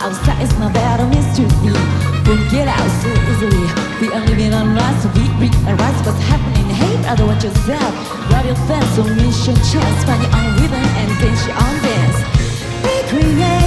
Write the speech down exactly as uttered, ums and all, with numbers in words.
outside is not that a mystery. Won't get out so easily. We are living on rights, so we realize what's happening. Hey brother, watch yourself. Grab your fence, so mission chance. Find your own rhythm and dance your own dance. We create